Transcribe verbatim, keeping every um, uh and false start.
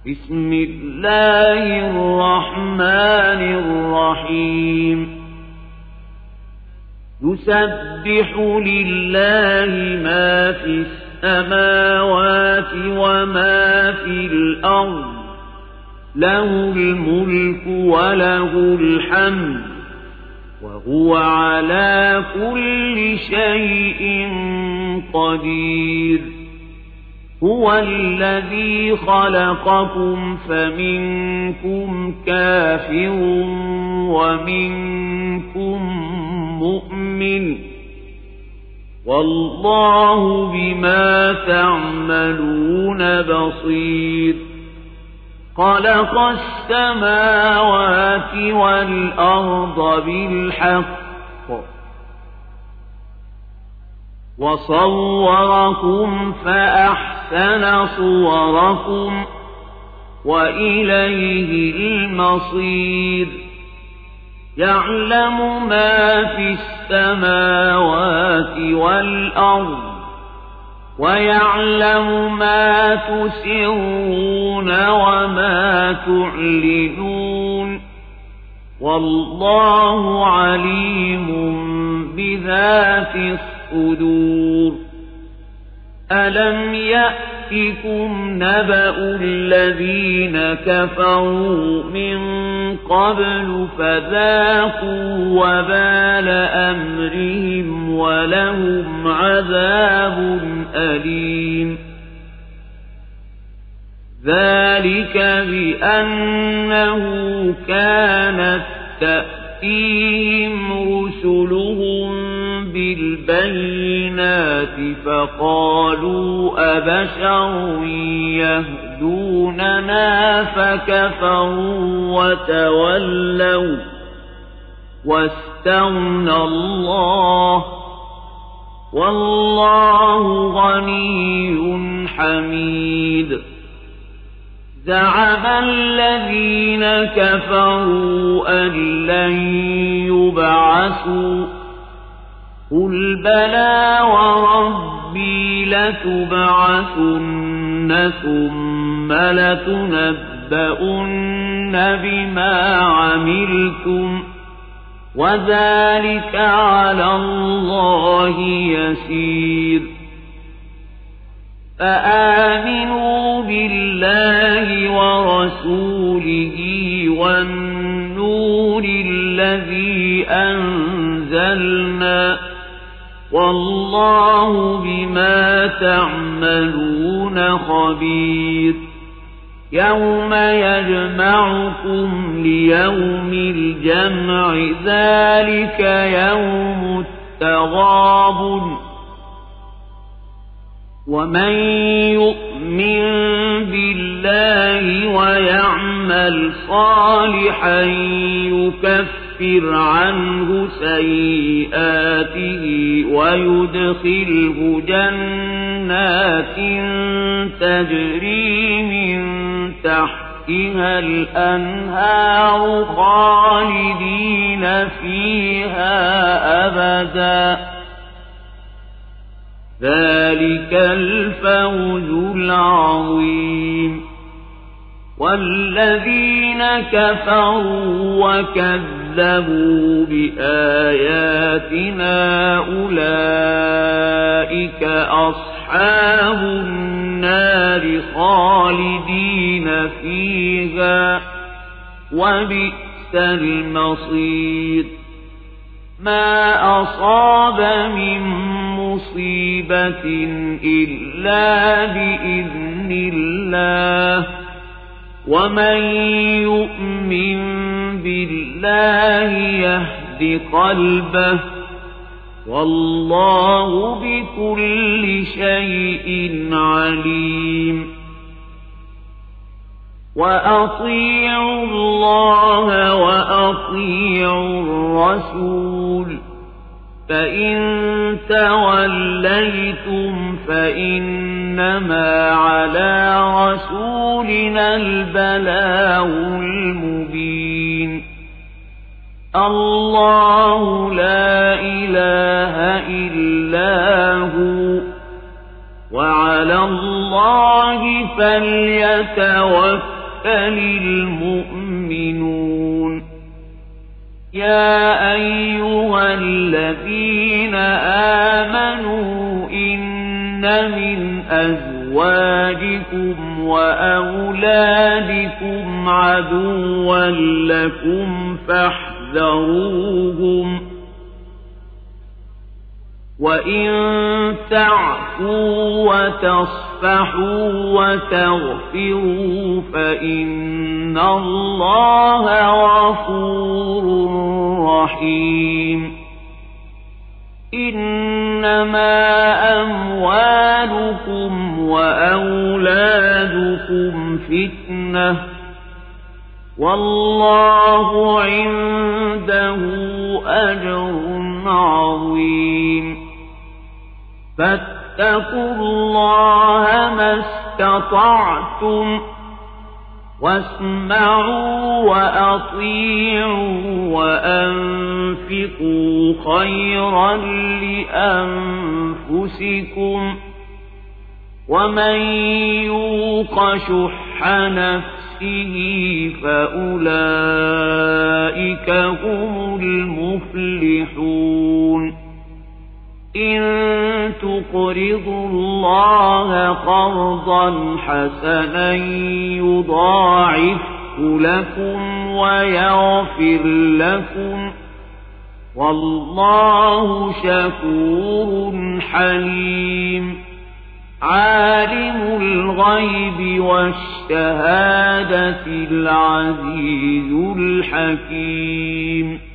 بسم الله الرحمن الرحيم يسبح لله ما في السماوات وما في الأرض له الملك وله الحمد وهو على كل شيء قدير هو الذي خلقكم فمنكم كافر ومنكم مؤمن والله بما تعملون بصير خلق السماوات والأرض بالحق وصوركم فأحسن صوركم وإليه المصير يعلم ما في السماوات والأرض ويعلم ما تسرون وما تعلنون والله عليم بذات الصدور ألم يأتكم نبأ الذين كفروا من قبل فذاقوا وبال أمرهم ولهم عذاب أليم ذلك بأنه كانت تأتيهم رسلهم بالبينات فقالوا أبشر يهدوننا فكفروا وتولوا واستغنى الله والله غني حميد زعم الذين كفروا أن لن يبعثوا قل بلى وربي لتبعثن ثم لتنبؤن بما عملتم وذلك على الله يسير فآمنوا بالله ورسوله والنور الذي أنزلنا والله بما تعملون خبير يوم يجمعكم ليوم الجمع ذلك يوم التغابن ومن يؤمن بالله ويعمل صالحا يكفر عنه سيئاته ويدخله جنات تجري من تحتها الأنهار خالدين فيها أبدا ذلك الفوز العظيم والذين كفروا وكذبوا بآياتنا أولئك أصحاب النار خالدين فيها وبئس المصير ما أصاب من مصيبة إلا بإذن الله ومن يؤمن بالله يهد قلبه والله بكل شيء عليم وأطيعوا الله وأطيعوا الرسول فإن توليتم فإنما على رسولنا البلاغ المبين الله لا إله إلا هو وعلى الله فليتوكل المؤمنون يا أيها الذين آمنوا إن من أزواجكم وأولادكم عدوا لكم فاحذروهم وإن تعفوا وتصفحوا وتغفروا فإن الله غفور رحيم إنما أموالكم وأولادكم فتنة والله عنده أجر عظيم فاتقوا الله ما استطعتم واسمعوا وأطيعوا وأنفقوا خيرا لأنفسكم ومن يوق شح نفسه فأولئك هم المفلحون إن تقرضوا الله قرضا حسنا يضاعفه لكم ويغفر لكم والله شكور حليم عالم الغيب والشهادة العزيز الحكيم